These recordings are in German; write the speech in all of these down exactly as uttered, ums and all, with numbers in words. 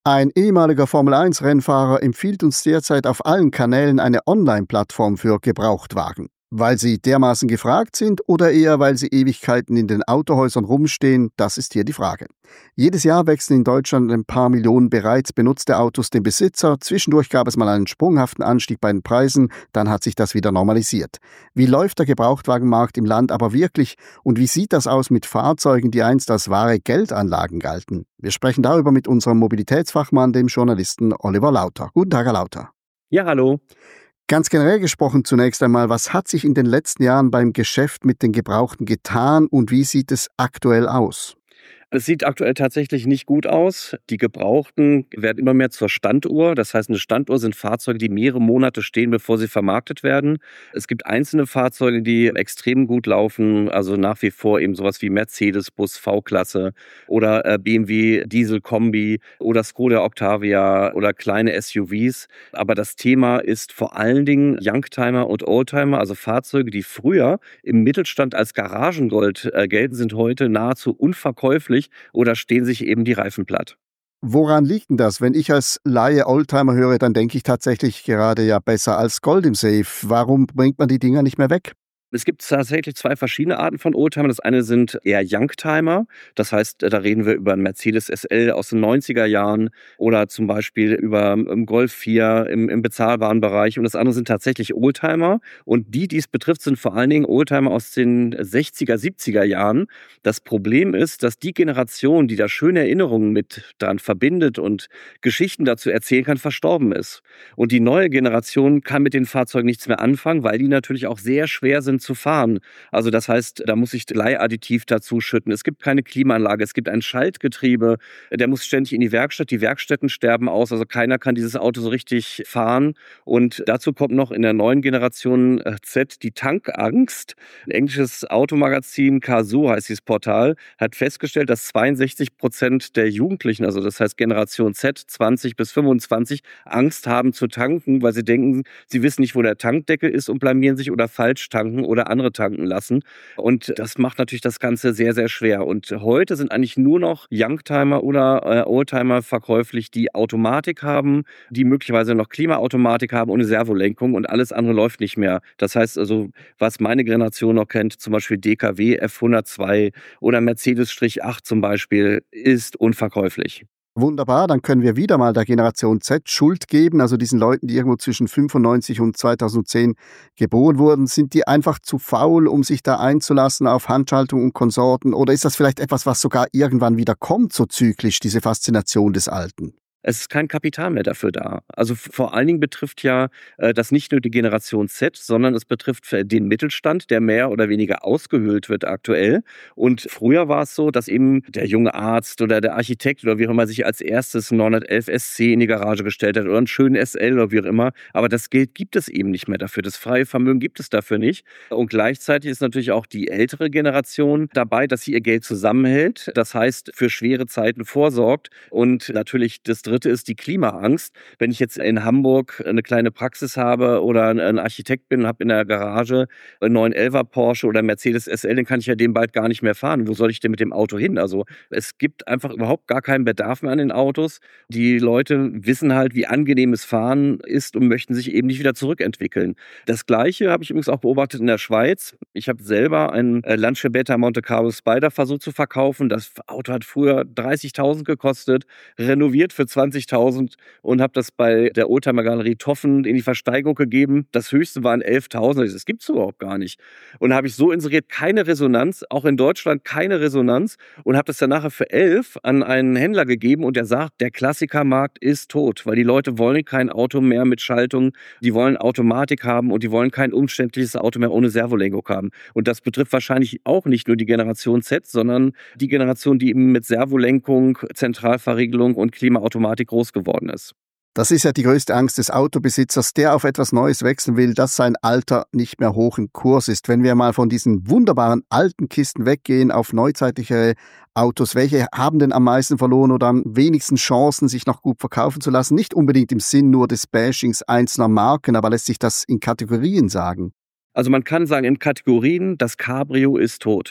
Ein ehemaliger Formel eins Rennfahrer empfiehlt uns derzeit auf allen Kanälen eine Online-Plattform für Gebrauchtwagen. Weil sie dermaßen gefragt sind oder eher, weil sie Ewigkeiten in den Autohäusern rumstehen, das ist hier die Frage. Jedes Jahr wechseln in Deutschland ein paar Millionen bereits benutzte Autos den Besitzer. Zwischendurch gab es mal einen sprunghaften Anstieg bei den Preisen, dann hat sich das wieder normalisiert. Wie läuft der Gebrauchtwagenmarkt im Land aber wirklich und wie sieht das aus mit Fahrzeugen, die einst als wahre Geldanlagen galten? Wir sprechen darüber mit unserem Mobilitätsfachmann, dem Journalisten Oliver Lauter. Guten Tag, Herr Lauter. Ja, hallo. Ganz generell gesprochen zunächst einmal, was hat sich in den letzten Jahren beim Geschäft mit den Gebrauchten getan und wie sieht es aktuell aus? Es sieht aktuell tatsächlich nicht gut aus. Die Gebrauchten werden immer mehr zur Standuhr. Das heißt, eine Standuhr sind Fahrzeuge, die mehrere Monate stehen, bevor sie vermarktet werden. Es gibt einzelne Fahrzeuge, die extrem gut laufen. Also nach wie vor eben sowas wie Mercedes-Bus V-Klasse oder B M W Diesel-Kombi oder Skoda Octavia oder kleine S U Vs. Aber das Thema ist vor allen Dingen Youngtimer und Oldtimer, also Fahrzeuge, die früher im Mittelstand als Garagengold äh, gelten, sind heute nahezu unverkäuflich oder stehen sich eben die Reifen platt. Woran liegt denn das? Wenn ich als Laie Oldtimer höre, dann denke ich tatsächlich gerade ja besser als Gold im Safe. Warum bringt man die Dinger nicht mehr weg? Es gibt tatsächlich zwei verschiedene Arten von Oldtimer. Das eine sind eher Youngtimer. Das heißt, da reden wir über einen Mercedes S L aus den neunziger Jahren oder zum Beispiel über einen Golf vier im, im bezahlbaren Bereich. Und das andere sind tatsächlich Oldtimer. Und die, die es betrifft, sind vor allen Dingen Oldtimer aus den sechziger, siebziger Jahren. Das Problem ist, dass die Generation, die da schöne Erinnerungen mit dran verbindet und Geschichten dazu erzählen kann, verstorben ist. Und die neue Generation kann mit den Fahrzeugen nichts mehr anfangen, weil die natürlich auch sehr schwer sind zu fahren. Also das heißt, da muss ich Bleiadditiv dazu schütten. Es gibt keine Klimaanlage, es gibt ein Schaltgetriebe, der muss ständig in die Werkstatt. Die Werkstätten sterben aus, also keiner kann dieses Auto so richtig fahren. Und dazu kommt noch in der neuen Generation Z die Tankangst. Ein englisches Automagazin, Cazoo heißt dieses Portal, hat festgestellt, dass zweiundsechzig Prozent der Jugendlichen, also das heißt Generation Z, zwanzig bis fünfundzwanzig, Angst haben zu tanken, weil sie denken, sie wissen nicht, wo der Tankdeckel ist und blamieren sich oder falsch tanken oder andere tanken lassen. Und das macht natürlich das Ganze sehr, sehr schwer. Und heute sind eigentlich nur noch Youngtimer oder äh, Oldtimer verkäuflich, die Automatik haben, die möglicherweise noch Klimaautomatik haben und eine Servolenkung und alles andere läuft nicht mehr. Das heißt also, was meine Generation noch kennt, zum Beispiel D K W F hundertzwei oder Mercedes acht zum Beispiel, ist unverkäuflich. Wunderbar, dann können wir wieder mal der Generation Z Schuld geben, also diesen Leuten, die irgendwo zwischen fünfundneunzig und zweitausendzehn geboren wurden. Sind die einfach zu faul, um sich da einzulassen auf Handschaltung und Konsorten? Oder ist das vielleicht etwas, was sogar irgendwann wieder kommt, so zyklisch, diese Faszination des Alten? Es ist kein Kapital mehr dafür da. Also vor allen Dingen betrifft ja äh, das nicht nur die Generation Z, sondern es betrifft den Mittelstand, der mehr oder weniger ausgehöhlt wird aktuell. Und früher war es so, dass eben der junge Arzt oder der Architekt oder wie auch immer sich als erstes einen neunhundertelf S C in die Garage gestellt hat oder einen schönen S L oder wie auch immer. Aber das Geld gibt es eben nicht mehr dafür. Das freie Vermögen gibt es dafür nicht. Und gleichzeitig ist natürlich auch die ältere Generation dabei, dass sie ihr Geld zusammenhält. Das heißt, für schwere Zeiten vorsorgt. Und natürlich das Dritte ist die Klimaangst. Wenn ich jetzt in Hamburg eine kleine Praxis habe oder ein Architekt bin und habe in der Garage einen neuen elfer Porsche oder Mercedes S L, dann kann ich ja den bald gar nicht mehr fahren. Wo soll ich denn mit dem Auto hin? Also es gibt einfach überhaupt gar keinen Bedarf mehr an den Autos. Die Leute wissen halt, wie angenehmes Fahren ist und möchten sich eben nicht wieder zurückentwickeln. Das Gleiche habe ich übrigens auch beobachtet in der Schweiz. Ich habe selber einen Lancia Beta Monte Carlo Spider versucht zu verkaufen. Das Auto hat früher dreißigtausend gekostet, renoviert für zwanzigtausend und habe das bei der Oldtimer Galerie Toffen in die Versteigerung gegeben. Das höchste waren elftausend. Das gibt es überhaupt gar nicht. Und da habe ich so inseriert, keine Resonanz, auch in Deutschland keine Resonanz und habe das dann nachher für elf an einen Händler gegeben und der sagt, der Klassikermarkt ist tot, weil die Leute wollen kein Auto mehr mit Schaltung, die wollen Automatik haben und die wollen kein umständliches Auto mehr ohne Servolenkung haben. Und das betrifft wahrscheinlich auch nicht nur die Generation Z, sondern die Generation, die eben mit Servolenkung, Zentralverriegelung und Klimaautomatik groß geworden ist. Das ist ja die größte Angst des Autobesitzers, der auf etwas Neues wechseln will, dass sein Alter nicht mehr hoch im Kurs ist. Wenn wir mal von diesen wunderbaren alten Kisten weggehen auf neuzeitlichere Autos, welche haben denn am meisten verloren oder am wenigsten Chancen, sich noch gut verkaufen zu lassen? Nicht unbedingt im Sinn nur des Bashings einzelner Marken, aber lässt sich das in Kategorien sagen? Also man kann sagen, in Kategorien, das Cabrio ist tot.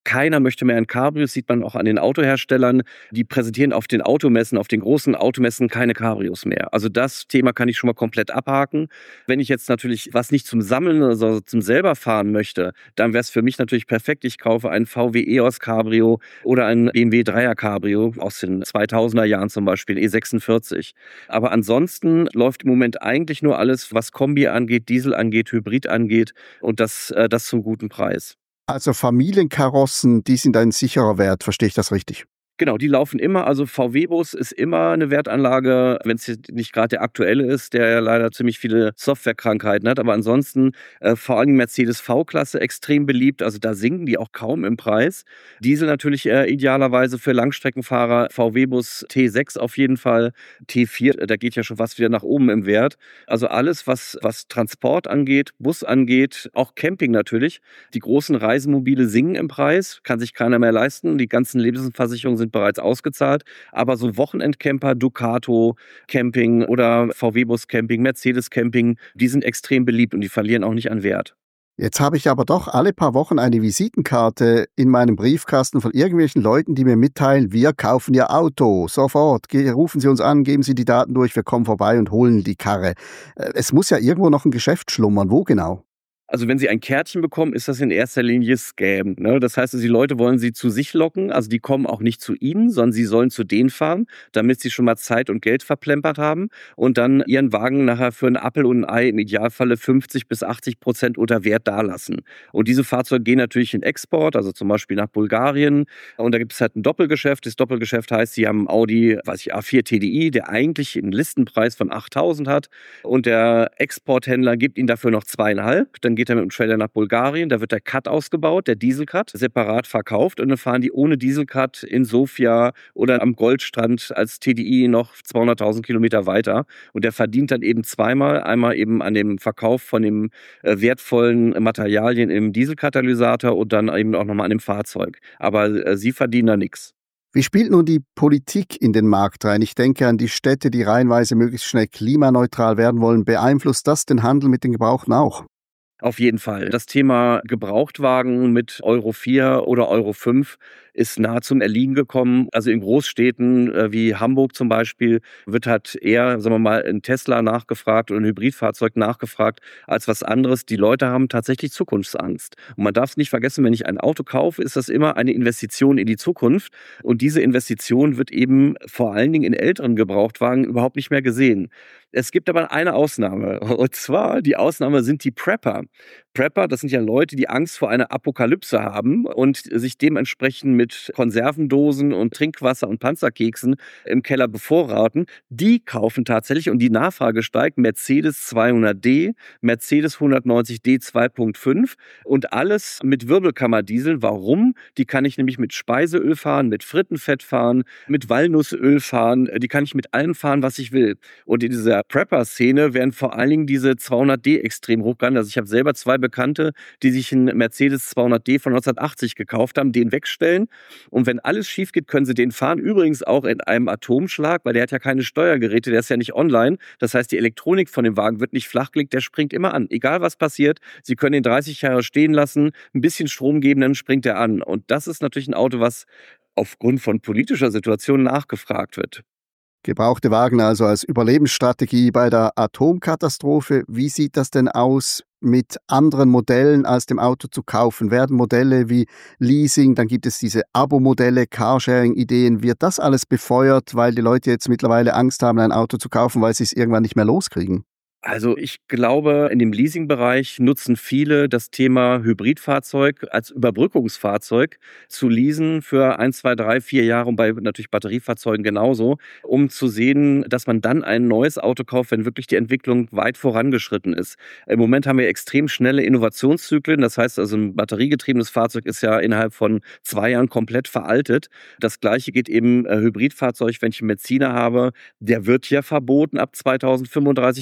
Keiner möchte mehr ein Cabrio, das sieht man auch an den Autoherstellern. Die präsentieren auf den Automessen, auf den großen Automessen keine Cabrios mehr. Also das Thema kann ich schon mal komplett abhaken. Wenn ich jetzt natürlich was nicht zum Sammeln, also zum selber fahren möchte, dann wäre es für mich natürlich perfekt. Ich kaufe einen V W E O S Cabrio oder ein B M W Dreier Cabrio aus den zweitausender Jahren zum Beispiel, E sechsundvierzig. Aber ansonsten läuft im Moment eigentlich nur alles, was Kombi angeht, Diesel angeht, Hybrid angeht und das, äh, das zum guten Preis. Also Familienkarossen, die sind ein sicherer Wert, verstehe ich das richtig? Genau, die laufen immer. Also V W-Bus ist immer eine Wertanlage, wenn es nicht gerade der aktuelle ist, der ja leider ziemlich viele Softwarekrankheiten hat. Aber ansonsten äh, vor allem Mercedes V-Klasse extrem beliebt. Also da sinken die auch kaum im Preis. Diesel natürlich äh, idealerweise für Langstreckenfahrer. V W-Bus T sechs auf jeden Fall. T vier, da geht ja schon was wieder nach oben im Wert. Also alles, was, was Transport angeht, Bus angeht, auch Camping natürlich. Die großen Reisemobile sinken im Preis, kann sich keiner mehr leisten. Die ganzen Lebensversicherungen sind bereits ausgezahlt, aber so Wochenendcamper, Ducato Camping oder V W-Bus Camping, Mercedes Camping, die sind extrem beliebt und die verlieren auch nicht an Wert. Jetzt habe ich aber doch alle paar Wochen eine Visitenkarte in meinem Briefkasten von irgendwelchen Leuten, die mir mitteilen, wir kaufen Ihr Auto, sofort, rufen Sie uns an, geben Sie die Daten durch, wir kommen vorbei und holen die Karre. Es muss ja irgendwo noch ein Geschäft schlummern, wo genau? Also wenn Sie ein Kärtchen bekommen, ist das in erster Linie Scam. Ne? Das heißt, die Leute wollen Sie zu sich locken. Also die kommen auch nicht zu Ihnen, sondern Sie sollen zu denen fahren, damit Sie schon mal Zeit und Geld verplempert haben und dann Ihren Wagen nachher für einen Appel und ein Ei im Idealfalle fünfzig bis achtzig Prozent unter Wert dalassen. Und diese Fahrzeuge gehen natürlich in Export, also zum Beispiel nach Bulgarien. Und da gibt es halt ein Doppelgeschäft. Das Doppelgeschäft heißt, Sie haben einen Audi, weiß ich, A vier T D I, der eigentlich einen Listenpreis von achttausend hat. Und der Exporthändler gibt Ihnen dafür noch zweieinhalb. Dann geht er mit dem Trailer nach Bulgarien, da wird der Cut ausgebaut, der Dieselcut, separat verkauft und dann fahren die ohne Dieselcut in Sofia oder am Goldstrand als T D I noch zweihunderttausend Kilometer weiter und der verdient dann eben zweimal, einmal eben an dem Verkauf von den äh, wertvollen Materialien im Dieselkatalysator und dann eben auch nochmal an dem Fahrzeug. Aber äh, sie verdienen da nichts. Wie spielt nun die Politik in den Markt rein? Ich denke an die Städte, die reihenweise möglichst schnell klimaneutral werden wollen. Beeinflusst das den Handel mit den Gebrauchten auch? Auf jeden Fall. Das Thema Gebrauchtwagen mit Euro vier oder Euro fünf ist nahe zum Erliegen gekommen. Also in Großstädten äh, wie Hamburg zum Beispiel wird halt eher, sagen wir mal, ein Tesla nachgefragt oder ein Hybridfahrzeug nachgefragt als was anderes. Die Leute haben tatsächlich Zukunftsangst. Und man darf es nicht vergessen, wenn ich ein Auto kaufe, ist das immer eine Investition in die Zukunft. Und diese Investition wird eben vor allen Dingen in älteren Gebrauchtwagen überhaupt nicht mehr gesehen. Es gibt aber eine Ausnahme. Und zwar, die Ausnahme sind die Prepper. Prepper, das sind ja Leute, die Angst vor einer Apokalypse haben und sich dementsprechend mit Konservendosen und Trinkwasser und Panzerkeksen im Keller bevorraten. Die kaufen tatsächlich, und die Nachfrage steigt, Mercedes zweihundert D, Mercedes hundertneunzig D zwei Punkt fünf und alles mit Wirbelkammerdiesel. Warum? Die kann ich nämlich mit Speiseöl fahren, mit Frittenfett fahren, mit Walnussöl fahren. Die kann ich mit allem fahren, was ich will. Und in dieser Prepper-Szene werden vor allen Dingen diese zweihundert D extrem hochgegangen. Also ich habe selber zwei Bekannte, die sich einen Mercedes zweihundert D von neunzehnhundertachtzig gekauft haben, den wegstellen. Und wenn alles schief geht, können sie den fahren. Übrigens auch in einem Atomschlag, weil der hat ja keine Steuergeräte, der ist ja nicht online. Das heißt, die Elektronik von dem Wagen wird nicht flachgelegt, der springt immer an. Egal was passiert, sie können ihn dreißig Jahre stehen lassen, ein bisschen Strom geben, dann springt er an. Und das ist natürlich ein Auto, was aufgrund von politischer Situation nachgefragt wird. Gebrauchte Wagen also als Überlebensstrategie bei der Atomkatastrophe. Wie sieht das denn aus mit anderen Modellen als dem Auto zu kaufen? Werden Modelle wie Leasing, dann gibt es diese Abo-Modelle, Carsharing-Ideen. Wird das alles befeuert, weil die Leute jetzt mittlerweile Angst haben, ein Auto zu kaufen, weil sie es irgendwann nicht mehr loskriegen? Also ich glaube, in dem Leasingbereich nutzen viele das Thema Hybridfahrzeug als Überbrückungsfahrzeug zu leasen für ein, zwei, drei, vier Jahre und bei natürlich Batteriefahrzeugen genauso, um zu sehen, dass man dann ein neues Auto kauft, wenn wirklich die Entwicklung weit vorangeschritten ist. Im Moment haben wir extrem schnelle Innovationszyklen. Das heißt also, ein batteriegetriebenes Fahrzeug ist ja innerhalb von zwei Jahren komplett veraltet. Das Gleiche geht eben äh, Hybridfahrzeug, wenn ich einen Benziner habe, der wird ja verboten ab zweitausendfünfunddreißig, zumindest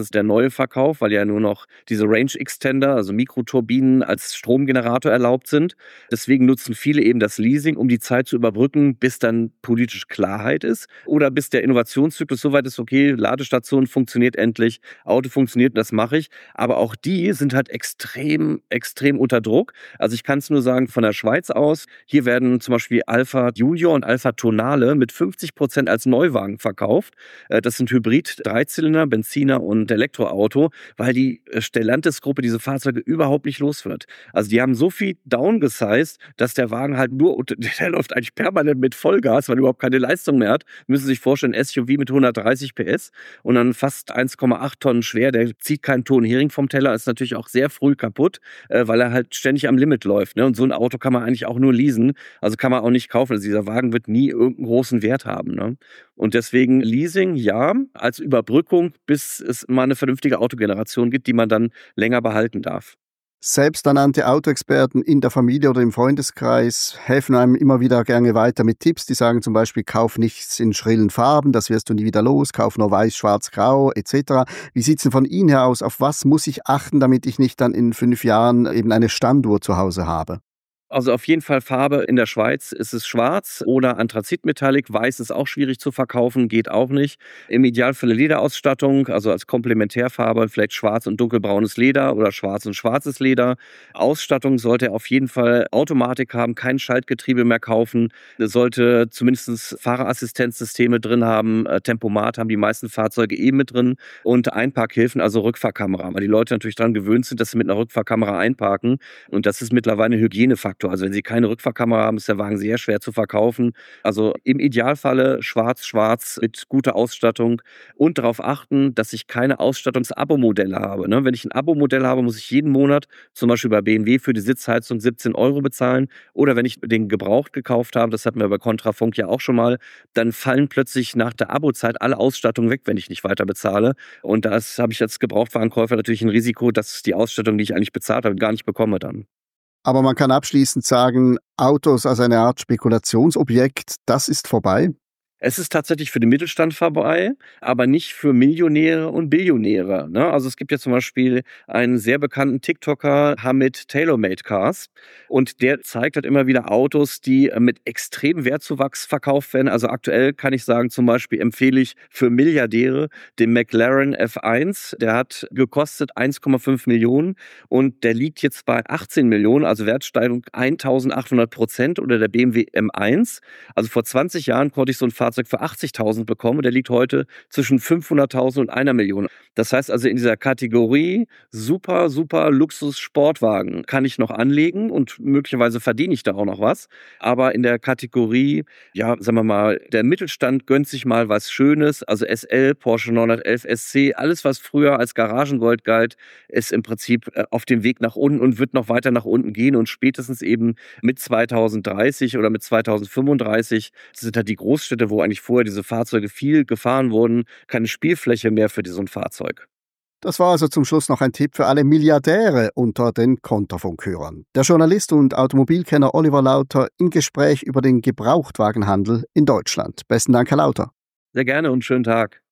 ist der neue Verkauf, weil ja nur noch diese Range Extender, also Mikroturbinen als Stromgenerator erlaubt sind. Deswegen nutzen viele eben das Leasing, um die Zeit zu überbrücken, bis dann politische Klarheit ist oder bis der Innovationszyklus soweit ist, okay, Ladestation funktioniert endlich, Auto funktioniert, das mache ich. Aber auch die sind halt extrem, extrem unter Druck. Also ich kann es nur sagen, von der Schweiz aus, hier werden zum Beispiel Alfa Junior und Alfa Tonale mit fünfzig Prozent als Neuwagen verkauft. Das sind Hybrid, Dreizylinder, Benziner und Elektroauto, weil die Stellantis-Gruppe diese Fahrzeuge überhaupt nicht los wird. Also die haben so viel downgesized, dass der Wagen halt nur, der läuft eigentlich permanent mit Vollgas, weil er überhaupt keine Leistung mehr hat. Müssen Sie sich vorstellen, S U V mit hundertdreißig P S und dann fast eins Komma acht Tonnen schwer. Der zieht keinen Ton Hering vom Teller, ist natürlich auch sehr früh kaputt, weil er halt ständig am Limit läuft. Und so ein Auto kann man eigentlich auch nur leasen, also kann man auch nicht kaufen. Also dieser Wagen wird nie irgendeinen großen Wert haben. Und deswegen Leasing, ja, als Überbrückung, bis es mal eine vernünftige Autogeneration gibt, die man dann länger behalten darf. Selbsternannte Autoexperten in der Familie oder im Freundeskreis helfen einem immer wieder gerne weiter mit Tipps. Die sagen zum Beispiel, kauf nichts in schrillen Farben, das wirst du nie wieder los, kauf nur weiß, schwarz, grau et cetera. Wie sieht es denn von Ihnen her aus? Auf was muss ich achten, damit ich nicht dann in fünf Jahren eben eine Standuhr zu Hause habe? Also auf jeden Fall Farbe. In der Schweiz ist es schwarz oder Anthrazitmetallic. Weiß ist auch schwierig zu verkaufen, geht auch nicht. Im Idealfall Lederausstattung, also als Komplementärfarbe vielleicht schwarz und dunkelbraunes Leder oder schwarz und schwarzes Leder. Ausstattung sollte auf jeden Fall Automatik haben, kein Schaltgetriebe mehr kaufen. Sollte zumindest Fahrerassistenzsysteme drin haben. Tempomat haben die meisten Fahrzeuge eben mit drin. Und Einparkhilfen, also Rückfahrkamera. Weil die Leute natürlich daran gewöhnt sind, dass sie mit einer Rückfahrkamera einparken. Und das ist mittlerweile ein Hygienefaktor. Also wenn Sie keine Rückfahrkamera haben, ist der Wagen sehr schwer zu verkaufen. Also im Idealfalle schwarz, schwarz mit guter Ausstattung und darauf achten, dass ich keine Ausstattungs-Abo-Modelle habe. Ne? Wenn ich ein Abo-Modell habe, muss ich jeden Monat zum Beispiel bei B M W für die Sitzheizung siebzehn Euro bezahlen. Oder wenn ich den gebraucht gekauft habe, das hatten wir bei Kontrafunk ja auch schon mal, dann fallen plötzlich nach der Abo-Zeit alle Ausstattungen weg, wenn ich nicht weiter bezahle. Und da habe ich als Gebrauchtwagenkäufer natürlich ein Risiko, dass die Ausstattung, die ich eigentlich bezahlt habe, gar nicht bekomme dann. Aber man kann abschließend sagen, Autos als eine Art Spekulationsobjekt, das ist vorbei. Es ist tatsächlich für den Mittelstand vorbei, aber nicht für Millionäre und Billionäre. Ne? Also es gibt ja zum Beispiel einen sehr bekannten TikToker, Hamid Tailor-Made Cars, und der zeigt halt immer wieder Autos, die mit extremem Wertzuwachs verkauft werden. Also aktuell kann ich sagen, zum Beispiel empfehle ich für Milliardäre den McLaren F eins. Der hat gekostet eins Komma fünf Millionen und der liegt jetzt bei achtzehn Millionen, also Wertsteigerung eintausendachthundert Prozent, oder der B M W M eins. Also vor zwanzig Jahren konnte ich so ein Fahrzeug für achtzigtausend bekommen und der liegt heute zwischen fünfhunderttausend und einer Million. Das heißt also, in dieser Kategorie super, super Luxus-Sportwagen kann ich noch anlegen und möglicherweise verdiene ich da auch noch was. Aber in der Kategorie, ja, sagen wir mal, der Mittelstand gönnt sich mal was Schönes, also S L, Porsche neunhundertelf S C, alles, was früher als Garagengold galt, ist im Prinzip auf dem Weg nach unten und wird noch weiter nach unten gehen, und spätestens eben mit zweitausenddreißig oder mit zweitausendfünfunddreißig, das sind halt die Großstädte, wo eigentlich vorher diese Fahrzeuge viel gefahren wurden, keine Spielfläche mehr für so ein Fahrzeug. Das war also zum Schluss noch ein Tipp für alle Milliardäre unter den Konterfunkhörern. Der Journalist und Automobilkenner Oliver Lauter im Gespräch über den Gebrauchtwagenhandel in Deutschland. Besten Dank, Herr Lauter. Sehr gerne und schönen Tag.